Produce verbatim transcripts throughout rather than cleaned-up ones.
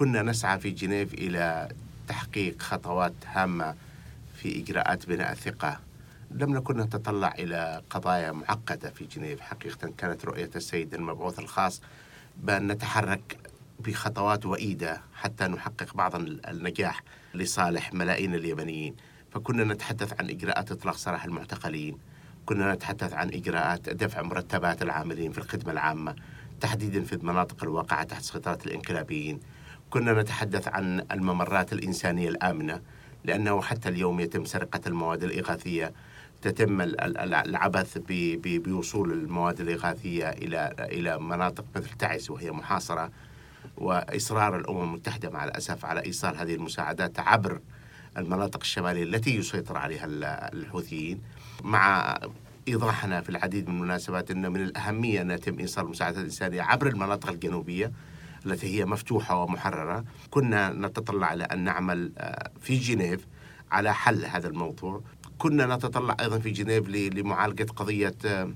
كنا نسعى في جنيف إلى تحقيق خطوات هامة في إجراءات بناء الثقة. لم نكن نتطلع إلى قضايا معقدة في جنيف. حقيقة كانت رؤية السيد المبعوث الخاص بأن نتحرك بخطوات وئيدة حتى نحقق بعض النجاح لصالح ملايين اليمنيين. فكنا نتحدث عن إجراءات إطلاق سراح المعتقلين، كنا نتحدث عن إجراءات دفع مرتبات العاملين في الخدمة العامة تحديدا في المناطق الواقعة تحت سيطرة الإنقلابيين، كنا نتحدث عن الممرات الإنسانية الآمنة، لأنه حتى اليوم يتم سرقة المواد الإغاثية، تتم العبث بوصول المواد الإغاثية إلى إلى مناطق مثل تعز وهي محاصرة، وإصرار الأمم المتحدة مع الأسف على إيصال هذه المساعدات عبر المناطق الشمالية التي يسيطر عليها الحوثيين، مع إيضاحنا في العديد من المناسبات أن من الأهمية أن يتم إيصال المساعدات الإنسانية عبر المناطق الجنوبية التي هي مفتوحة ومحررة. كنا نتطلع إلى أن نعمل في جنيف على حل هذا الموضوع. كنا نتطلع أيضا في جنيف لمعالجة قضية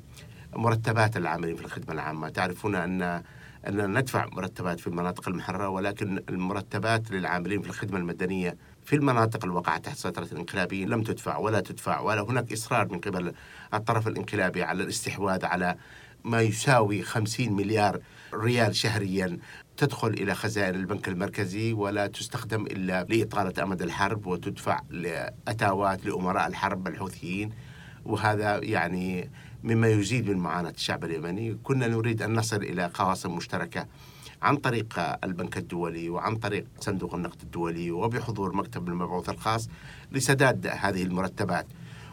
مرتبات العاملين في الخدمة العامة. تعرفون أن أن ندفع مرتبات في المناطق المحررة، ولكن المرتبات للعاملين في الخدمة المدنية في المناطق الواقعة تحت سيطرة الانقلابيين لم تدفع ولا تدفع، ولا هناك إصرار من قبل الطرف الانقلابي على الاستحواذ على ما يساوي خمسين مليار ريال شهريا تدخل إلى خزائن البنك المركزي ولا تستخدم إلا لإطالة أمد الحرب وتدفع لأتاوات لأمراء الحرب الحوثيين، وهذا يعني مما يزيد من معاناة الشعب اليمني. كنا نريد أن نصل إلى قواسم مشتركة عن طريق البنك الدولي وعن طريق صندوق النقد الدولي وبحضور مكتب المبعوث الخاص لسداد هذه المرتبات.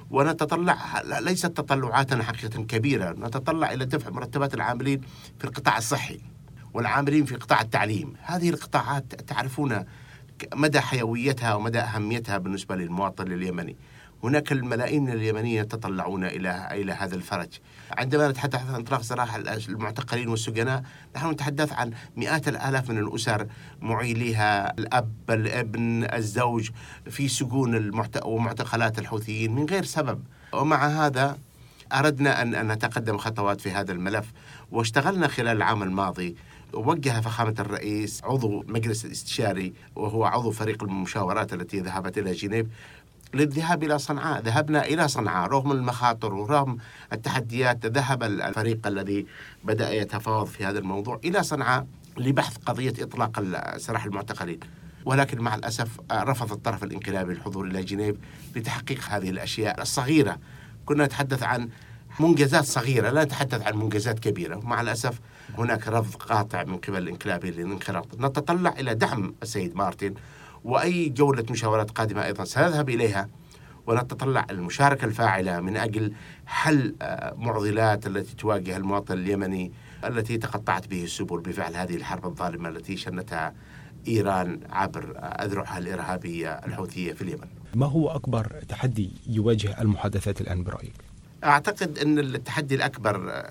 ونتطلع، ليست تطلعاتنا حقيقة كبيرة، نتطلع إلى دفع مرتبات العاملين في القطاع الصحي والعاملين في قطاع التعليم. هذه القطاعات تعرفون مدى حيويتها ومدى أهميتها بالنسبة للمواطن اليمني. هناك الملايين من اليمنيين يتطلعون إلى إلى هذا الفرج. عندما نتحدث عن إطلاق سراح المعتقلين والسجناء، نحن نتحدث عن مئات الآلاف من الأسر معيليها الأب، الابن، الزوج في سجون ومعتقلات الحوثيين من غير سبب. ومع هذا أردنا أن نتقدم خطوات في هذا الملف، واشتغلنا خلال العام الماضي. وجه فخامة الرئيس عضو مجلس الاستشاري وهو عضو فريق المشاورات التي ذهبت إلى جنيف للذهاب إلى صنعاء. ذهبنا إلى صنعاء رغم المخاطر ورغم التحديات. ذهب الفريق الذي بدأ يتفاوض في هذا الموضوع إلى صنعاء لبحث قضية إطلاق سراح المعتقلين، ولكن مع الأسف رفض الطرف الانقلابي الحضور إلى جنيف لتحقيق هذه الأشياء الصغيرة. كنا نتحدث عن منجزات صغيرة، لا نتحدث عن منجزات كبيرة. مع الأسف هناك رفض قاطع من قبل الانقلابي للانخراط. نتطلع إلى دعم السيد مارتن، وأي جولة مشاورات قادمة أيضا سنذهب إليها، ونتطلع المشاركة الفاعلة من أجل حل معضلات التي تواجه المواطن اليمني التي تقطعت به السبل بفعل هذه الحرب الظالمة التي شنتها إيران عبر أذرعها الإرهابية الحوثية في اليمن. ما هو أكبر تحدي يواجه المحادثات الآن برأيك؟ أعتقد أن التحدي الأكبر،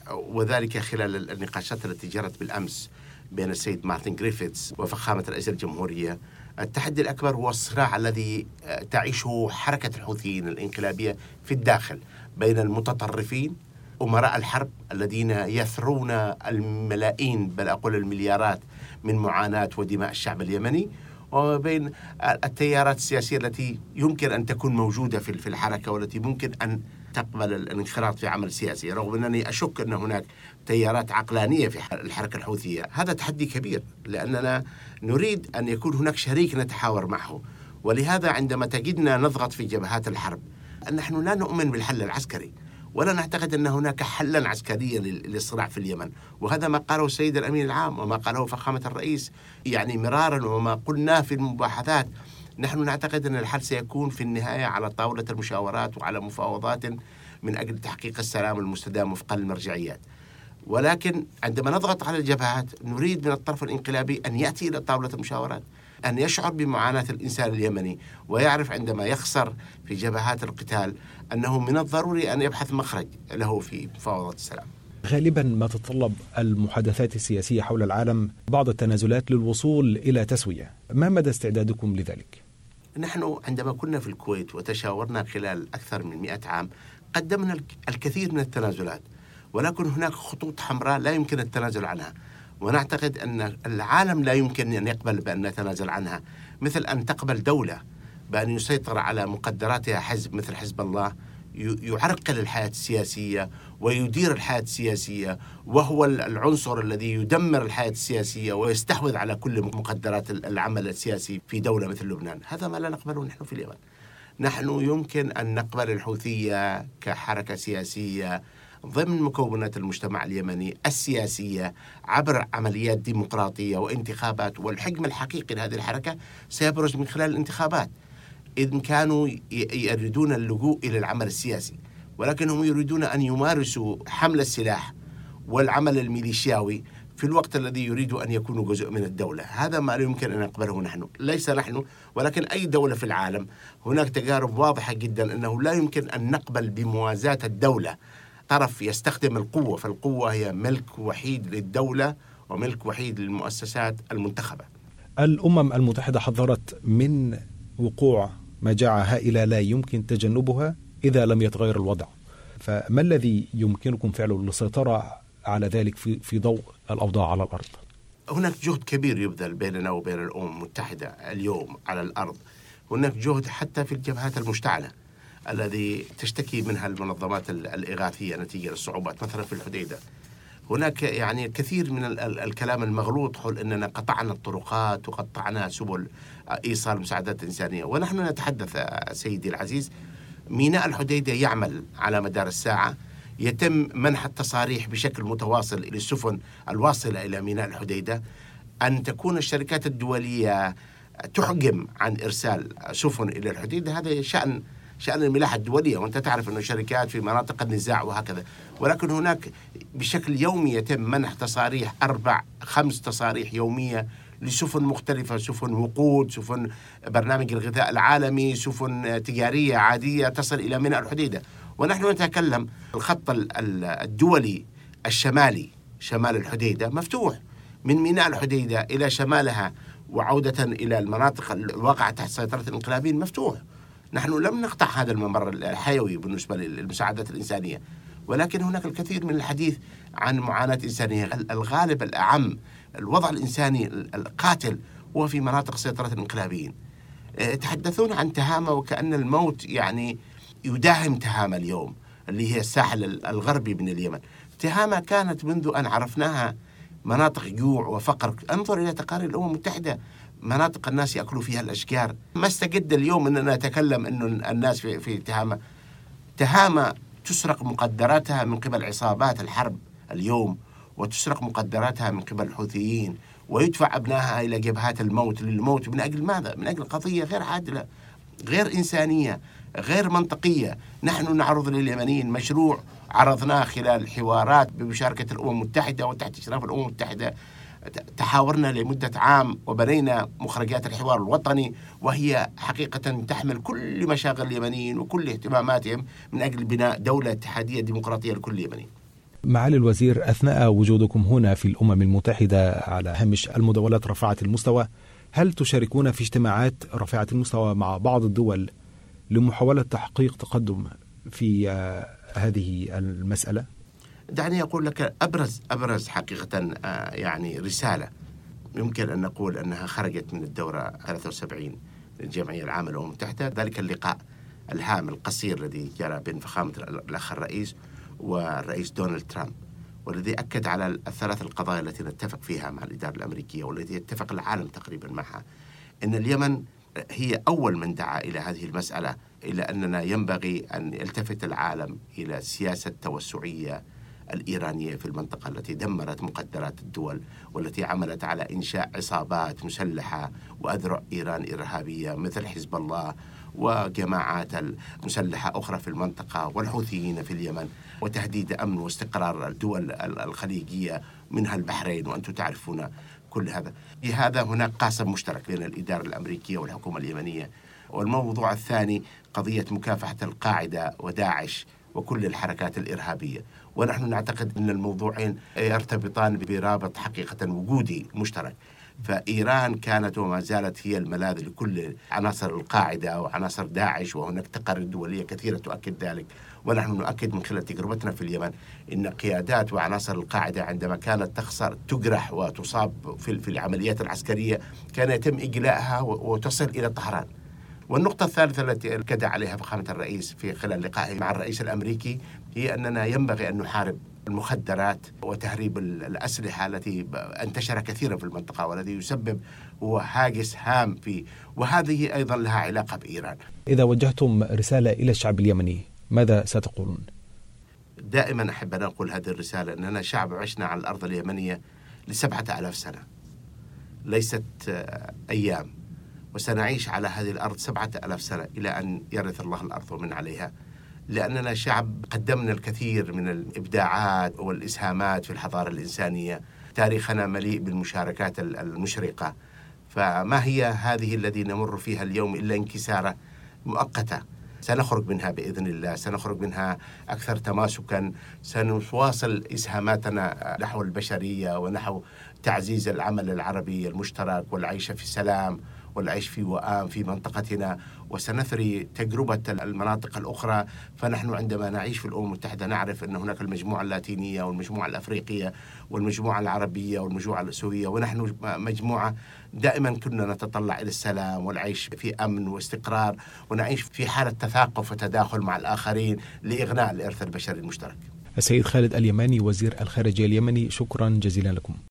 وذلك خلال النقاشات التي جرت بالأمس بين السيد مارتن غريفيثز وفخامة رئيس الجمهورية، التحدي الأكبر هو الصراع الذي تعيشه حركة الحوثيين الانقلابية في الداخل بين المتطرفين أمراء الحرب الذين يثرون الملايين بل أقول المليارات من معاناة ودماء الشعب اليمني، وبين التيارات السياسية التي يمكن أن تكون موجودة في الحركة والتي ممكن أن تقبل الانخراط في عمل سياسي، رغم أنني أشك أن هناك تيارات عقلانية في الحركة الحوثية. هذا تحدي كبير لأننا نريد أن يكون هناك شريك نتحاور معه. ولهذا عندما تجدنا نضغط في جبهات الحرب، نحن لا نؤمن بالحل العسكري ولا نعتقد أن هناك حلا عسكريا للصراع في اليمن. وهذا ما قاله السيد الأمين العام وما قاله فخامة الرئيس يعني مرارا، وما قلنا في المباحثات. نحن نعتقد أن الحل سيكون في النهاية على طاولة المشاورات وعلى مفاوضات من أجل تحقيق السلام المستدام وفقا للمرجعيات. ولكن عندما نضغط على الجبهات نريد من الطرف الانقلابي أن يأتي إلى طاولة المشاورات، أن يشعر بمعاناة الإنسان اليمني ويعرف عندما يخسر في جبهات القتال أنه من الضروري أن يبحث مخرج له في مفاوضات السلام. غالبا ما تتطلب المحادثات السياسية حول العالم بعض التنازلات للوصول إلى تسوية. ما مدى استعدادكم لذلك؟ نحن عندما كنا في الكويت وتشاورنا خلال أكثر من مئة عام قدمنا الكثير من التنازلات، ولكن هناك خطوط حمراء لا يمكن التنازل عنها. ونعتقد أن العالم لا يمكن أن يقبل بأن نتنازل عنها، مثل أن تقبل دولة بأن يسيطر على مقدراتها حزب مثل حزب الله يعرقل الحياة السياسية ويدير الحياة السياسية، وهو العنصر الذي يدمر الحياة السياسية ويستحوذ على كل مقدرات العمل السياسي في دولة مثل لبنان. هذا ما لا نقبله نحن في اليمن. نحن يمكن أن نقبل الحوثية كحركة سياسية ضمن مكونات المجتمع اليمني السياسية عبر عمليات ديمقراطية وانتخابات، والحجم الحقيقي لهذه الحركة سيبرز من خلال الانتخابات إذ كانوا يريدون اللجوء إلى العمل السياسي، ولكنهم يريدون أن يمارسوا حمل السلاح والعمل الميليشياوي في الوقت الذي يريدوا أن يكونوا جزء من الدولة. هذا ما لا يمكن أن نقبله نحن، ليس نحن ولكن أي دولة في العالم. هناك تجارب واضحة جدا أنه لا يمكن أن نقبل بموازاة الدولة طرف يستخدم القوة، فالقوة هي ملك وحيد للدولة وملك وحيد للمؤسسات المنتخبة. الأمم المتحدة حذرت من وقوع مجاعة هائلة لا يمكن تجنبها إذا لم يتغير الوضع، فما الذي يمكنكم فعله للسيطرة على ذلك في في ضوء الأوضاع على الأرض؟ هناك جهد كبير يبذل بيننا وبين الأمم المتحدة اليوم على الأرض. هناك جهد حتى في الجبهات المشتعلة الذي تشتكي منها المنظمات الإغاثية نتيجة للصعوبات، مثلا في الحديدة. هناك يعني كثير من الكلام المغلوط حول أننا قطعنا الطرقات وقطعنا سبل إيصال مساعدات إنسانية، ونحن نتحدث سيدي العزيز ميناء الحديدة يعمل على مدار الساعة، يتم منح التصاريح بشكل متواصل للسفن الواصلة إلى ميناء الحديدة، أن تكون الشركات الدولية تحجم عن إرسال سفن إلى الحديدة. هذا شأن شأن الملاحة الدولية، وأنت تعرف أن شركات في مناطق النزاع وهكذا، ولكن هناك بشكل يومي يتم منح تصاريح أربع خمس تصاريح يومية لسفن مختلفة، سفن وقود، سفن برنامج الغذاء العالمي، سفن تجارية عادية تصل إلى ميناء الحديدة. ونحن نتكلم الخط الدولي الشمالي شمال الحديدة مفتوح من ميناء الحديدة إلى شمالها وعودة إلى المناطق الواقعة تحت سيطرة الانقلابيين مفتوح. نحن لم نقطع هذا الممر الحيوي بالنسبة للمساعدات الإنسانية، ولكن هناك الكثير من الحديث عن معاناة إنسانية. الغالب الأعم الوضع الإنساني القاتل هو في مناطق سيطرة الانقلابيين. يتحدثون عن تهامة وكأن الموت يعني يداهم تهامة اليوم اللي هي الساحل الغربي من اليمن. تهامة كانت منذ أن عرفناها مناطق جوع وفقر. انظر إلى تقارير الأمم المتحدة، مناطق الناس يأكلوا فيها الأشجار. ما استجد اليوم أننا نتكلم أن الناس في, في تهامة. تهامة تسرق مقدراتها من قبل عصابات الحرب اليوم، وتسرق مقدراتها من قبل الحوثيين، ويدفع أبنائها إلى جبهات الموت للموت. من أجل ماذا؟ من أجل قضية غير عادلة، غير إنسانية، غير منطقية. نحن نعرض لليمنيين مشروع عرضناه خلال حوارات بمشاركة الأمم المتحدة وتحت إشراف الأمم المتحدة. تحاورنا لمدة عام وبنينا مخرجات الحوار الوطني، وهي حقيقة تحمل كل مشاغل اليمنيين وكل اهتماماتهم من أجل بناء دولة اتحادية ديمقراطية لكل يمني. معالي الوزير، أثناء وجودكم هنا في الأمم المتحدة على هامش المداولات رفيعة المستوى، هل تشاركون في اجتماعات رفيعة المستوى مع بعض الدول لمحاولة تحقيق تقدم في هذه المسألة؟ دعني أقول لك أبرز أبرز حقيقة يعني رسالة يمكن أن نقول أنها خرجت من الدورة ثلاثة وسبعين للجمعية العامة للأمم المتحدة، ذلك اللقاء الهام القصير الذي جرى بين فخامة الأخ الرئيس والرئيس دونالد ترامب، والذي أكد على الثلاث القضايا التي نتفق فيها مع الإدارة الأمريكية والتي يتفق العالم تقريبا معها. إن اليمن هي أول من دعا إلى هذه المسألة، إلى أننا ينبغي أن يلتفت العالم إلى السياسة التوسعية الإيرانية في المنطقة التي دمرت مقدرات الدول، والتي عملت على إنشاء عصابات مسلحة وأذرع إيران إرهابية مثل حزب الله وجماعات مسلحة أخرى في المنطقة والحوثيين في اليمن، وتهديد أمن واستقرار الدول الخليجية منها البحرين، وأنتم تعرفون كل هذا. لهذا هناك قاسم مشترك بين الإدارة الأمريكية والحكومة اليمنية. والموضوع الثاني قضية مكافحة القاعدة وداعش وكل الحركات الإرهابية. ونحن نعتقد أن الموضوعين يرتبطان برابط حقيقة وجودي مشترك. فإيران كانت وما زالت هي الملاذ لكل عناصر القاعدة وعناصر داعش، وهناك تقارير دولية كثيرة تؤكد ذلك. ونحن نؤكد من خلال تجربتنا في اليمن إن قيادات وعناصر القاعدة عندما كانت تخسر تجرح وتصاب في في العمليات العسكرية كان يتم إجلائها وتصل إلى طهران. والنقطة الثالثة التي أكد عليها فخامة الرئيس في خلال لقائه مع الرئيس الأمريكي هي أننا ينبغي أن نحارب المخدرات وتهريب الأسلحة التي انتشر كثيرا في المنطقة والذي يسبب هو هاجس هام في، وهذه أيضا لها علاقة بإيران. إذا وجهتم رسالة إلى الشعب اليمني ماذا ستقولون؟ دائما أحب أن أقول هذه الرسالة أننا شعب عشنا على الأرض اليمنية لسبعة آلاف سنة، ليست أيام، وسنعيش على هذه الأرض سبعة آلاف سنة إلى أن يرث الله الأرض ومن عليها، لأننا شعب قدمنا الكثير من الإبداعات والإسهامات في الحضارة الإنسانية. تاريخنا مليء بالمشاركات المشرقة، فما هي هذه الذي نمر فيها اليوم إلا انكسارة مؤقتة. سنخرج منها بإذن الله، سنخرج منها أكثر تماسكا، سنواصل إسهاماتنا نحو البشرية ونحو تعزيز العمل العربي المشترك والعيش في سلام والعيش في وئام في منطقتنا، وسنثري تجربة المناطق الأخرى. فنحن عندما نعيش في الأمم المتحدة نعرف أن هناك المجموعة اللاتينية والمجموعة الأفريقية والمجموعة العربية والمجموعة الآسيوية، ونحن مجموعة دائما كنا نتطلع إلى السلام والعيش في أمن واستقرار، ونعيش في حالة تثاقف وتداخل مع الآخرين لإغناء الإرث البشري المشترك. السيد خالد اليماني وزير الخارجية اليمني، شكرا جزيلا لكم.